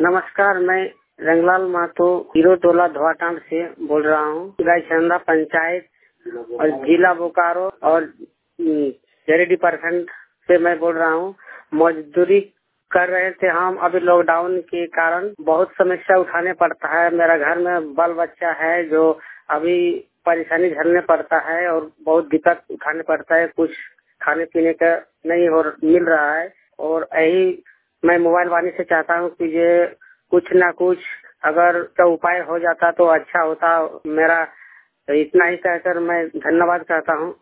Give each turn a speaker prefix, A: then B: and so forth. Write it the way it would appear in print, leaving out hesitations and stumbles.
A: नमस्कार, मैं रंगलाल महतो हीरो टोला धोआटांड से बोल रहा हूँ। गायचंदा पंचायत और जिला बोकारो और जेरेडी प्रखंड से मैं बोल रहा हूँ। मजदूरी कर रहे थे हम। अभी लॉकडाउन के कारण बहुत समस्या उठाने पड़ता है। मेरा घर में बाल बच्चा है जो अभी परेशानी झेलने पड़ता है और बहुत दिक्कत उठाने पड़ता है। कुछ खाने पीने का नहीं हो मिल रहा है और यही मैं मोबाइल वाणी से चाहता हूँ कि ये कुछ ना कुछ अगर का उपाय हो जाता तो अच्छा होता। मेरा इतना ही कहकर मैं धन्यवाद कहता हूँ।